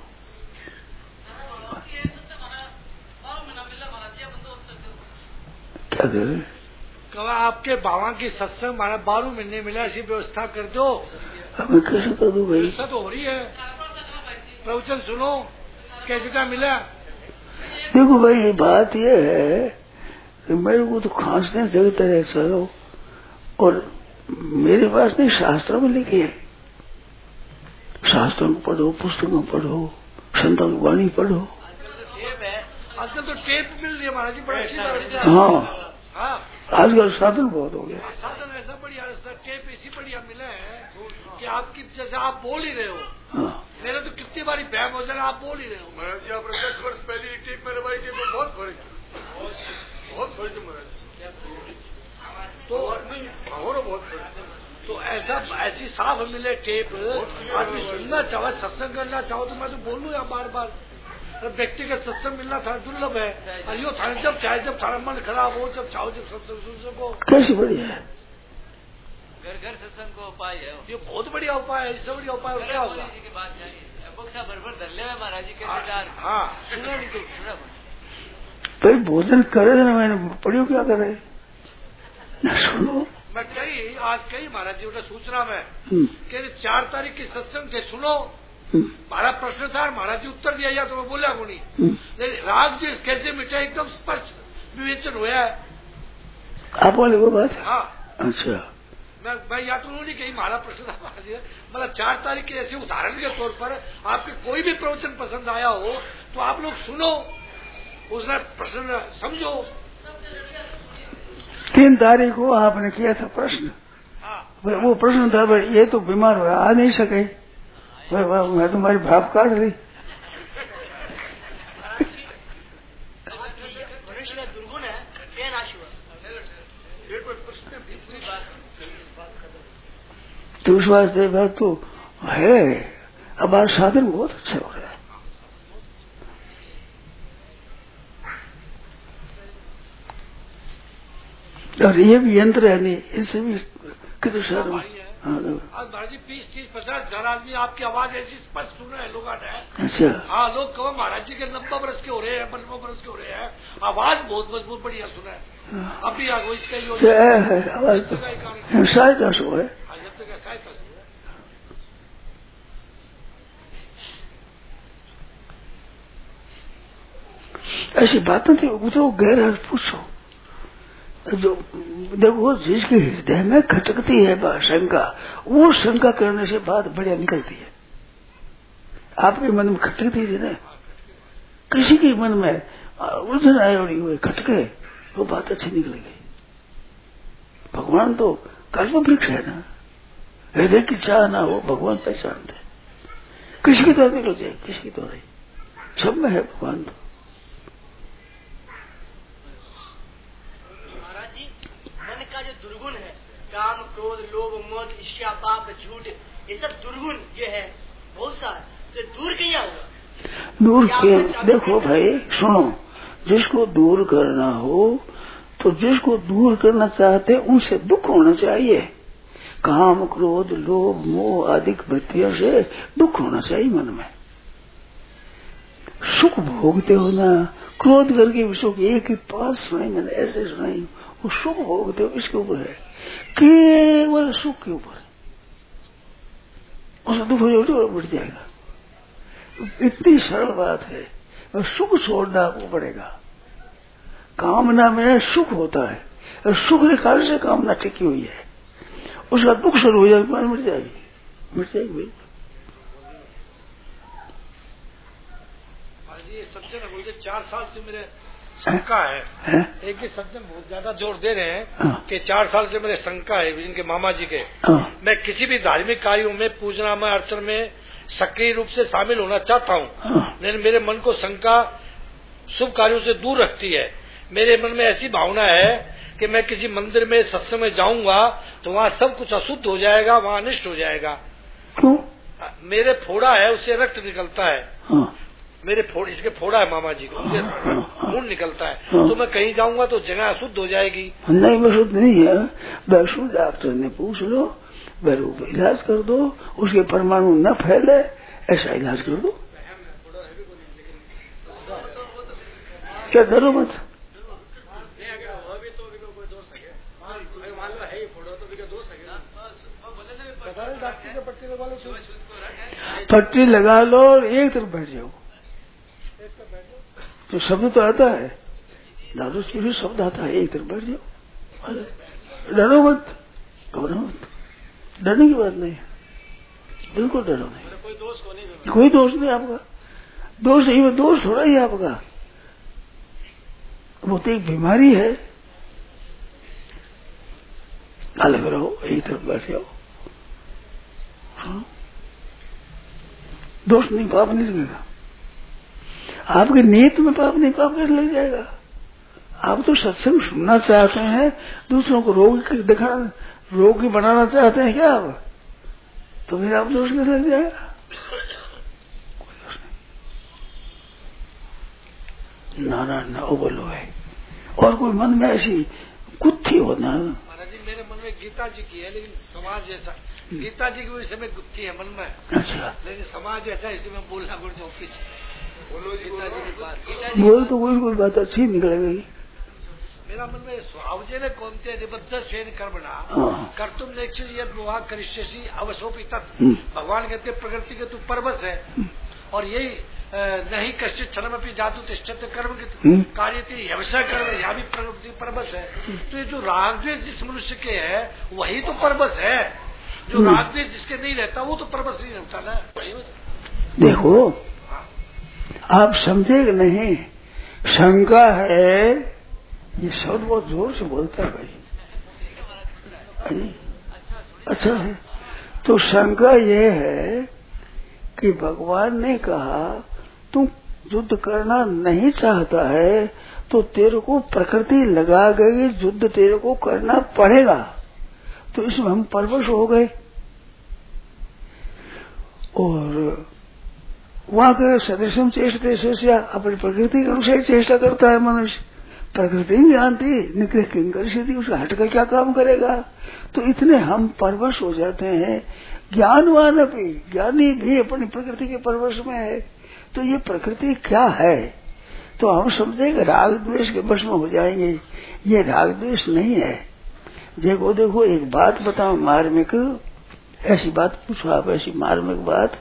क्या करे कहा आपके बाबा की सत्संग हमारा 12 महीने मिला, ऐसी व्यवस्था कर दो। मैं कैसे कर दूं भाई? ऐसा तो हो रही है, प्रवचन सुनो, कैसे क्या मिला? देखो भाई ये बात ये है कि मेरे को तो खांसने जगते रहे चलो, और मेरे पास नहीं शास्त्रों में लिखे है, शास्त्रों को पढ़ो, पुस्तकों पढ़ो, संतों की वाणी पढ़ो। आजकल तो टेप मिल रही है महाराज जी, बड़ा अच्छी। हाँ आजकल साधन बहुत हो गया। साधन ऐसा बढ़िया, टेप ऐसी बढ़िया मिला है कि आपकी जैसे आप बोल ही रहे हो। हाँ। मेरा तो कितनी बारी बैम हो जाए, आप बोल ही रहे हो। महाराज जी आप 10 वर्ष पहले टेप मेरे भाई टेप में बहुत फर्क है, बहुत फर्क है महाराज। तो बहुत फर्क। तो ऐसी साफ मिले टेप, आदमी सुनना चाहो, सत्संग करना चाहो तो मैं तो बोलूँ या बार बार। व्यक्तिगत सत्संग मिलना था दुर्लभ है, और यो था जब चाहे, जब थारा मन खराब हो, जब चाहो जब सत्संग सुन सको। कैसी बढ़िया है, घर घर सत्संग को उपाय है, ये बहुत बढ़िया उपाय है। इससे बढ़िया उपाय क्या होगा? की बात बक्सा भर धरले में महाराज जी के। हाँ सुना नहीं तो सुना भाई भोजन करे ना, मैंने पढ़ियो क्या करे ना, सुनो। मैं आज कई महाराज जी उन्हें सूचना में कि 4 तारीख की सत्संग थे, सुनो। हमारा प्रश्न था, महाराज जी उत्तर दिया, या तो मैं बोला को नहीं, लेकिन राग जी कैसे मिटा एकदम स्पष्ट विवेचन हुआ है। आप वाले वो बात? हाँ अच्छा। मैं या तो उन्होंने कही हमारा प्रश्न था महाराज जी, मतलब 4 तारीख के ऐसे उदाहरण के तौर पर आपके कोई भी प्रवचन पसंद आया हो तो आप लोग सुनो, उसने प्रश्न समझो। 3 तारीख को आपने किया था प्रश्न। हाँ। वो प्रश्न था भाई ये तो बीमार हुआ, आ नहीं सके, मैं तुम्हारी भाप काट दी। दुर्गुण है, क्या नाश हुआ? तो उस वास्ते बात तो है। अब आज साधन बहुत अच्छा हो रहा है। और ये भी यंत्र है नहीं, इनसे भी कितने शहर में। आज महाराज जी 20-30-50 हजार आदमी आपकी आवाज ऐसी स्पष्ट सुन रहे हैं लोग। अच्छा। हाँ लोग कहो महाराज जी के 90 वर्ष के हो रहे हैं, 92 वर्ष के हो रहे हैं, आवाज बहुत मजबूत बढ़िया सुना है। अभी आगो इसका है आवाज तो सहायता सो है। ऐसी बातें थी, उतरो गहरा पूछो। जो देखो जिसके हृदय में खटकती है शंका, वो शंका करने से बात बढ़िया निकलती है। आपके मन में खटकती थी ना, किसी के मन में उलझन आए और हुए खटके, वो बात अच्छी निकलेगी। भगवान तो कल्प वृक्ष है ना, हृदय की चाह ना हो भगवान पहचानते। किसी की तो निकल जाए, किसी की तो नहीं, सब में है भगवान। तो का जो दुर्गुण है, काम क्रोध लोभ मोह ईर्ष्या पाप झूठ, ये सब दुर्गुण जो है बहुत सारे, तो दूर किया होगा। दूर क्यों? देखो भाई सुनो, जिसको दूर करना हो तो जिसको दूर करना चाहते उनसे दुख होना चाहिए। काम क्रोध लोभ मोह आदि वृत्तियों से दुख होना चाहिए मन में। सुख भोगते हो ना, क्रोध करके सुख एक ही पास सुनाई, मैंने ऐसे सुनाई, वो सुख भोगते हो इसके ऊपर है, केवल सुख के ऊपर, उसका दुख बढ़ जाएगा। इतनी सरल बात है, और सुख छोड़ना आपको पड़ेगा। कामना में सुख होता है, और सुख के कारण से कामना टिकी हुई है, उसका दुख शुरू हो जाएगा, मिट जाएगी, मिट जाएगी। सबसे 4 साल से मेरे शंका है, एक ही शब्द में बहुत ज्यादा जोर दे रहे हैं कि 4 साल से मेरे शंका है इनके मामा जी के। मैं किसी भी धार्मिक कार्यों में, पूजना में, अर्चन में सक्रिय रूप से शामिल होना चाहता हूँ, लेकिन मेरे मन को शंका शुभ कार्यों से दूर रखती है। मेरे मन में ऐसी भावना है कि मैं किसी मंदिर में, सत्संग में जाऊंगा तो वहाँ सब कुछ अशुद्ध हो जाएगा, वहाँ अनिष्ट हो जाएगा। क्यों? मेरे फोड़ा है, उससे रक्त निकलता है। मेरे इसके फोड़ा है मामा जी को, खून निकलता है। तो मैं कहीं जाऊंगा तो जगह अशुद्ध हो जाएगी। नहीं, मैं शुद्ध नहीं है। वैसे डॉक्टर ने पूछ लो, वैसे इलाज कर दो, उसके परमाणु न फैले, ऐसा इलाज कर दो। क्या डरो मत। पट्टी लगा लो और एक तरफ बैठ जाओ। तो शब्द तो आता है, दारू की भी शब्द आता है, एक तरफ बैठ जाओ, डरो मत, घबराओ मत। डरने की बात नहीं है, बिल्कुल डरो नहीं। कोई दोष नहीं आपका, दोष नहीं, वो दोष थोड़ा ही आपका, वो तो एक बीमारी है। अलग रहो, एक तरफ बैठ जाओ। दोष नहीं, पाप नहीं लगेगा आपके नीयत में। पाप नहीं, पाप कैसे लग जाएगा? आप तो सत्संग सुनना चाहते हैं, दूसरों को रोगी दिखाना, रोगी बनाना चाहते हैं क्या आप? तो फिर आप दोष कैसे लग जाएगा? कोई दोष नहीं। नारायण ना बोलो है। और कोई मन में ऐसी गुत्थी होना। महाराज जी, मेरे मन में गीता जी की है, लेकिन समाज ऐसा, गीता जी की वजह से मैं गुत्थी है मन में। अच्छा, लेकिन समाज ऐसा, इसलिए मैं बोलना पड़ता हूँ पीछे। बोल तो कोई बात अच्छी निकलेगी। मेरा मन में स्वभावजे ने कौनते निबद्ध स्वेन कर्मणा कर्तुम नेक्षित यद विवाह करिष्यसि अवसोपि तत्। भगवान कहते प्रकृति के तू परबस है, और यही नहीं कश्चित क्षणमपि जातु तिष्ठते कर्म कार्यते व्यवसाय कर्म, यह भी प्रकृति परबस है। तो ये जो राग द्वेष जिस मनुष्य के है वही तो परबस है। जो राग द्वेष जिसके नहीं रहता वो तो परबस नहीं रहता ना। देखो आप समझे कि नहीं, शंका है, ये शब्द बहुत जोर से बोलता है भाई। अच्छा है, तो शंका ये है कि भगवान ने कहा तू युद्ध करना नहीं चाहता है तो तेरे को प्रकृति लगा गई, युद्ध तेरे को करना पड़ेगा। तो इसमें हम परवश हो गए। और वहां के सदस्यम चेष्टते शेष्या, अपनी प्रकृति के अनुसार चेष्टा करता है मनुष्य। प्रकृति ही जानती निकले किंकर सिद्धि, उसका हटकर क्या काम करेगा। तो इतने हम परवश हो जाते हैं। ज्ञानवान भी, ज्ञानी भी अपनी प्रकृति के परवश में है। तो ये प्रकृति क्या है, तो हम समझेंगे राग द्वेष के वश में हो जाएंगे। ये राग द्वेष नहीं है। देखो एक बात बताओ मार्मिक, ऐसी बात पूछो आप, ऐसी मार्मिक बात।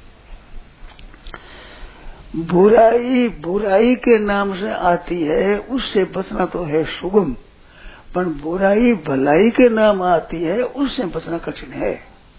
बुराई के नाम से आती है, उससे बचना तो है सुगम, पर बुराई भलाई के नाम आती है, उससे बचना कठिन है।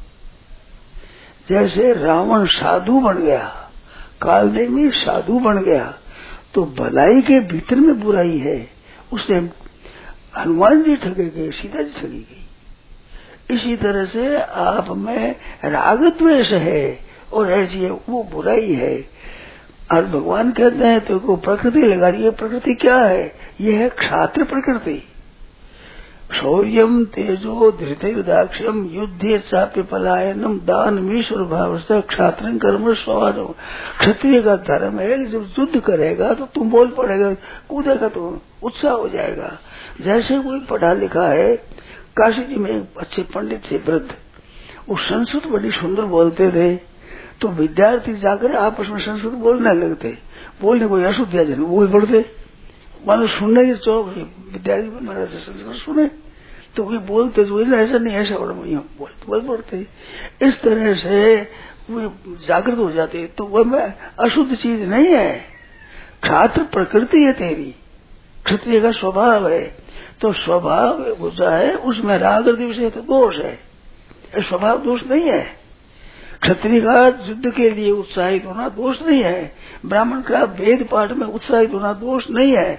जैसे रावण साधु बन गया, कालनेमी साधु बन गया, तो भलाई के भीतर में बुराई है, उससे हनुमान जी ठगे गए, सीता जी ठगी गई। इसी तरह से आप में राग द्वेष है और ऐसी है वो बुराई है। और भगवान कहते हैं तो को प्रकृति लगा रही है। प्रकृति क्या है? ये है क्षात्र प्रकृति। शौर्यम तेजो धृतिर्दाक्ष्यम युद्धे चाप्य पलायनम दान मीश्वर भावस्था क्षात्र कर्म स्वाद। क्षत्रिय का धर्म है जब युद्ध करेगा तो तुम बोल पड़ेगा, कूदेगा तो उत्साह हो जाएगा। जैसे कोई पढ़ा लिखा है, काशी जी में एक अच्छे पंडित थे वृद्ध, वो संस्कृत बड़ी सुंदर बोलते थे। तो विद्यार्थी जाकर आपस में संस्कृत बोलने लगते, बोलने कोई अशुद्ध जन बोल पड़ते, मानो सुनने के चौक विद्यार्थी मेरा संस्कृत सुने तो वे बोलते तो ऐसा नहीं ऐसा बोल पड़ते। इस तरह से वे जागृत हो जाते। तो वह में अशुद्ध चीज नहीं है, क्षात्र प्रकृति है तेरी, क्षत्रिय का स्वभाव है। तो स्वभाव जो है उसमें राग द्वेष है तो दोष है, स्वभाव दोष नहीं है। क्षत्रिय का युद्ध के लिए उत्साहित होना दोष नहीं है, ब्राह्मण का वेद पाठ में उत्साहित होना दोष नहीं है।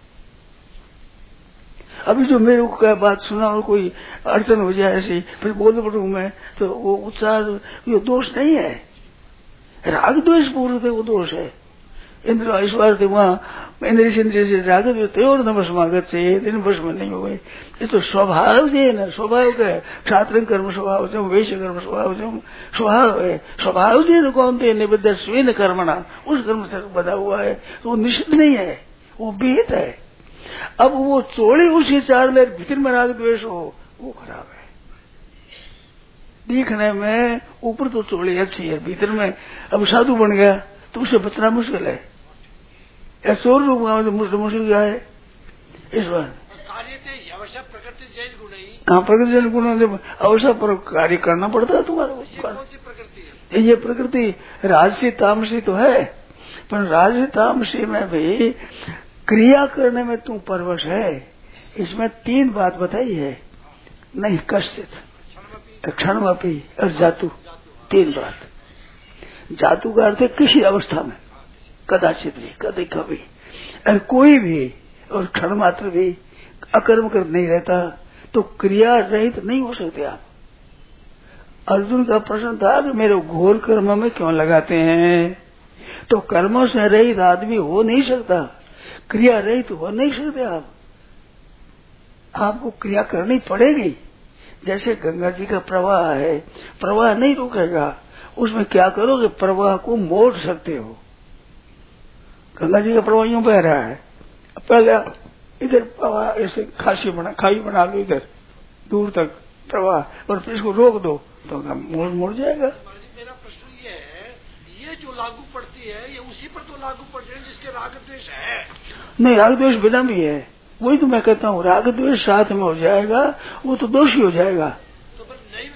अभी जो मेरे को क्या बात सुना और कोई अड़चन हो जाए ऐसी फिर बोल पड़ू मैं, तो वो उत्साह ये दोष नहीं है, राग द्वेष पूर्ण थे वो दोष है। इंद्र ऐश्वर्य थे वहां इंद्र से राग थे और नमस्मागत से दिन वर्ष में नहीं हो गए। ये तो स्वभाव से है ना, स्वभाव का है। छात्र कर्म स्वभाव जो वैश्य कर्म स्वभाव जो स्वभाव है, स्वभाव से न कौन थे निबद्ध स्वेन कर्मणा, उस कर्म से बधा हुआ है, तो वो निश्चित नहीं है, वो विहित है। अब वो चोली उसी चार ले भीतर में राग द्वेष हो, वो खराब है। दिखने में ऊपर तो चोली अच्छी है, भीतर में अब साधु बन गया तो उसे बचना मुश्किल है। या चोर रूप मुश्किल क्या है इस बार। हाँ, प्रकृति जैन गुण जब अवसर पर कार्य करना पड़ता है तुम्हारे को। ये प्रकृति राजसी तामसी तो है, पर राजसी तामसी में भी क्रिया करने में तू परवश है। इसमें तीन बात बताई है, नहीं कश्चित, क्षणमपि और जातु, तीन बात। जातु का अर्थ है किसी अवस्था में, कदाचित भी, कभी कभी, और कोई भी, और क्षण मात्र भी अकर्म कर नहीं रहता तो क्रिया रहित नहीं हो सकते आप। अर्जुन का प्रश्न था कि मेरे घोर कर्म में क्यों लगाते हैं, तो कर्मों से रहित आदमी हो नहीं सकता, क्रिया रहित हो नहीं सकते आप। आपको क्रिया करनी पड़ेगी। जैसे गंगा जी का प्रवाह है, प्रवाह नहीं रुकेगा, उसमें क्या करोगे, प्रवाह को मोड़ सकते हो। गंगा जी का प्रवाह यूं बह रहा है, पहले इधर प्रवाह ऐसे खाई बना लो इधर दूर तक प्रवाह, और फिर इसको रोक दो तो मुड़ जाएगा। मेरा प्रश्न ये है, ये जो लागू पड़ती है ये उसी पर तो लागू पड़ जाए जिसके राग द्वेष है। नहीं, राग द्वेष बिना भी है, वही तो मैं कहता हूँ। राग द्वेष साथ में हो जाएगा वो तो दोषी हो जाएगा। तो नहीं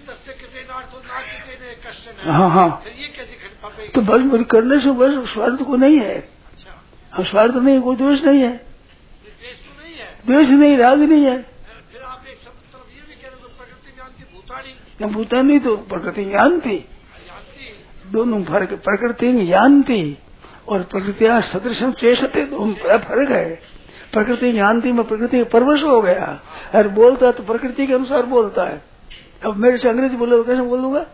हाँ हाँ, फिर ये कैसे तो बस करने से बस स्वार्थ को नहीं है। अच्छा, स्वार्थ नहीं, कोई द्वेष नहीं है, द्वेष नहीं, राग नहीं है। फिर आप एक शब्द तरफ ये भी कह रहे हो प्रकृति जानती भूतानी, न भूतानी तो प्रकृति जानती, दोनों फर्क। प्रकृति जानती और प्रकृतिया सदृश चेष्टते, दोनों फर्क है। प्रकृति जानती में प्रकृति परवश हो गया और बोलता तो प्रकृति के अनुसार बोलता है। अब मेरे से अंग्रेजी बोले तो कैसे बोल दूंगा,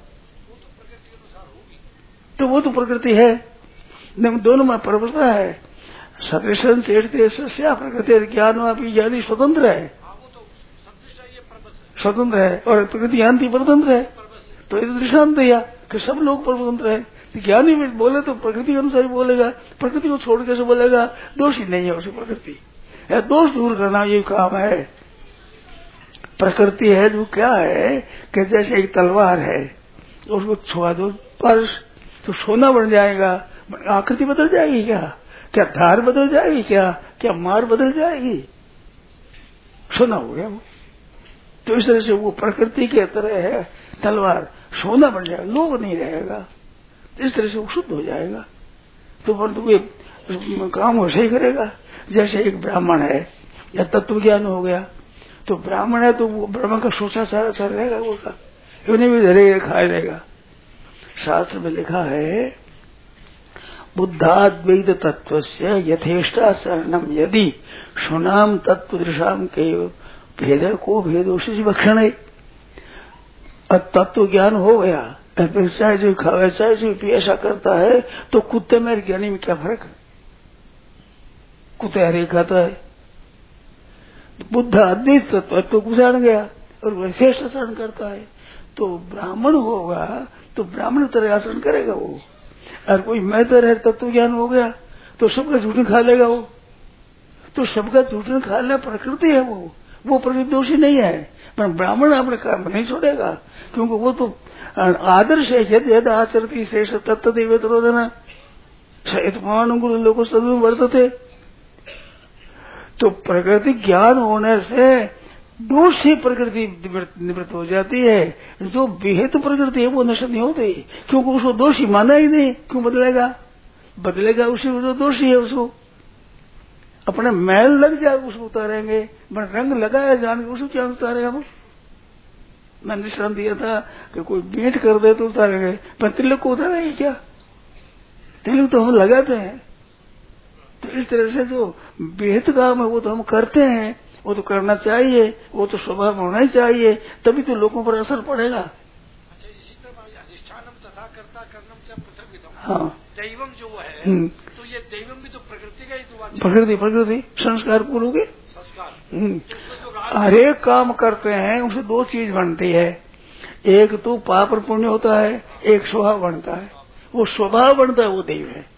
तो वो तो प्रकृति है, दोनों में परवशता है। सदृशन चेष्टते प्रकृति ज्ञान ज्ञानी स्वतंत्र है, स्वतंत्र है, और प्रकृति जानती परतंत्र है। तो ये दृष्टांत दिया कि सब लोग परतंत्र है। ज्ञानी में बोले तो प्रकृति के अनुसार ही बोलेगा, प्रकृति को छोड़ कैसे बोलेगा, दोषी नहीं है उसी प्रकृति। दोष दूर करना ये काम है। प्रकृति है जो क्या है कि जैसे एक तलवार है, उसको छुआ दो पर्स तो सोना बन जाएगा, आकृति बदल जाएगी क्या, क्या धार बदल जाएगी क्या मार बदल जाएगी, सोना हो गया वो। तो इस तरह से वो प्रकृति के तरह है तलवार, सोना बन जाएगा, लोग नहीं रहेगा, इस तरह से वो शुद्ध हो जाएगा। तो परंतु ये काम वैसे ही करेगा। जैसे एक ब्राह्मण है या तत्व ज्ञान हो गया, तो ब्राह्मण है तो वो ब्राह्मण का सोचा सारा रहेगा, वो उन्हें भी धरेगा, खा लेगा। शास्त्र में लिखा है बुद्धाद्वैत तत्व से यथेष्टा शरणम यदि सुनाम तत्व दृशाम के भेद को भेदोषि भक्षण है। तत्व ज्ञान हो गया, चाहे जो खावे चाहे जो ऐसा करता है, तो कुत्ते में ज्ञानी में क्या फर्क है, कुत्ते हरे खाता है। बुद्ध अद्वैत तत्व को जान गया और वह श्रेष्ठ आचरण करता है। तो ब्राह्मण होगा तो ब्राह्मण तरह आचरण करेगा वो, और कोई मैं तरह तत्व ज्ञान हो गया तो सबका झूठन खा लेगा वो। तो सबका झूठन खा लेना प्रकृति है, वो प्रकृति दोषी नहीं है। पर ब्राह्मण अपने कर्म नहीं छोड़ेगा, क्योंकि वो तो आदर्श है। यद यद आचरती श्रेष्ठ तत्व रोदना सहित लोग सदु वर्तते। तो प्रकृति ज्ञान होने से दोष से प्रकृति निवृत्त हो जाती है। जो विहित प्रकृति है वो नष्ट नहीं होती, क्योंकि उसको दोषी माना ही नहीं। क्यों बदलेगा उसी जो दोषी है, उसको अपने मैल लग जाए उसको उतारेंगे, रंग लगाया जान के उसको क्या उतारेगा वो। मैंने दृष्टांत दिया था कि कोई भेंट कर दे तो उतारेंगे, पर तिलक को उतारेंगे क्या? तिलक तो हम लगाते हैं। तो इस तरह से जो बेहद काम है वो तो हम करते हैं, वो तो करना चाहिए, वो तो स्वभाव होना ही चाहिए, तभी तो लोगों पर असर पड़ेगा। अच्छा, इसी तरह अधिष्ठानम तथा कर्ता कर्णम से पृथक विधम, हाँ, दैवम जो है तो ये दैवम भी तो प्रकृति का ही तो बात, प्रकृति संस्कार पूर्व के संस्कार। हर एक काम करते हैं उससे दो चीज बनती है, एक तो पाप और पुण्य होता है, एक स्वभाव बनता है। वो स्वभाव बनता है वो दैव है।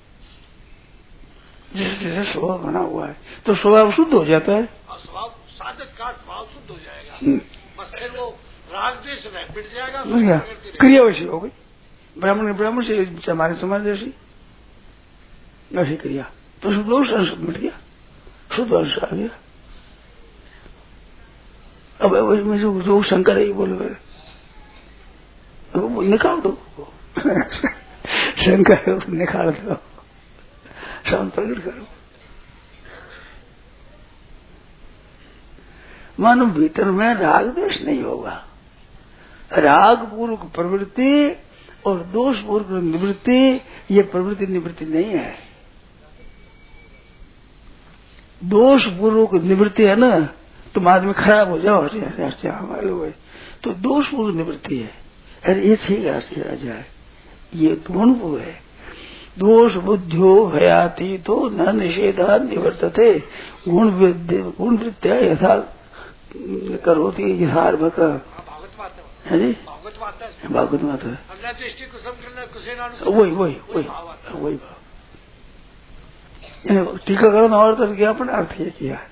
जैसे जैसे स्वभाव बना हुआ है तो स्वभाव शुद्ध हो जाता है, स्वभाव साधक का स्वभाव शुद्ध हो जाएगा, बस फिर वो राग द्वेष मिट जाएगा, क्रिया वैसी हो गई। ब्राह्मण से हमारे समाज जैसी वैसी क्रिया, तो दोष अंश मिट गया, शुद्ध अंश आ गया। अब में जो शंकर है ये बोले वो निकाल दो शंकर है वो निकाल दो, शांत प्रकट करो। मानो भीतर में राग द्वेष नहीं होगा। राग पूर्वक प्रवृत्ति और दोष पूर्वक निवृत्ति, ये प्रवृत्ति निवृत्ति नहीं है। दोष पूर्वक निवृत्ति है ना, तुम आदमी खराब हो जाओ मालूम है, तो दोष पूर्वक निवृत्ति है। अरे ये ठीक है जाए, ये गुण वो है। दोष बुद्धियो भयाती तो न निषेधा निवर्तते, गुण वृत्तिया यथा करोति यथार्भक है जी, भागवत माता वही भाव। टीकाकरण और तो ज्ञापन अर्थ ये किया है।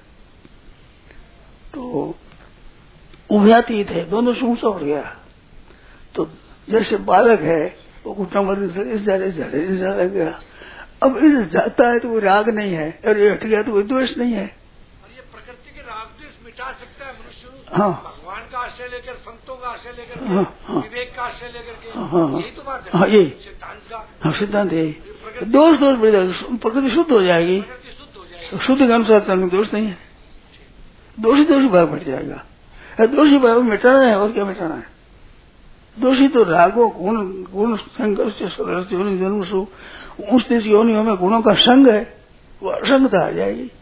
तो उभयातीत है, दोनों से ऊंचा उठ गया। तो जैसे बालक है वो घुटना मर्द से इस जा गया, अब इस जाता है तो वो राग नहीं है, और ये हट गया तो वो द्वेष नहीं है। और ये प्रकृति के राग द्वेष मिटा सकता है मनुष्य, हाँ, भगवान का आश्रय लेकर, संतों का आश्रय लेकर, हाँ, विवेक का आश्रय लेकर के, हाँ, यही तो बात है। हाँ, यही सिद्धांत का, हाँ, सिद्धांत है। दोष मिट जाएगा, प्रकृति शुद्ध हो जाएगी, शुद्ध के अनुसार चलने दोष नहीं है, दोषी भाव मिट जाएगा। दोषी भाव मिटाना है और क्या मिटाना है? दोषी तो रागो गुण संघर्ष जन्म सु उस योनियों में गुणों का संग है, वो असंगता आ जाएगी।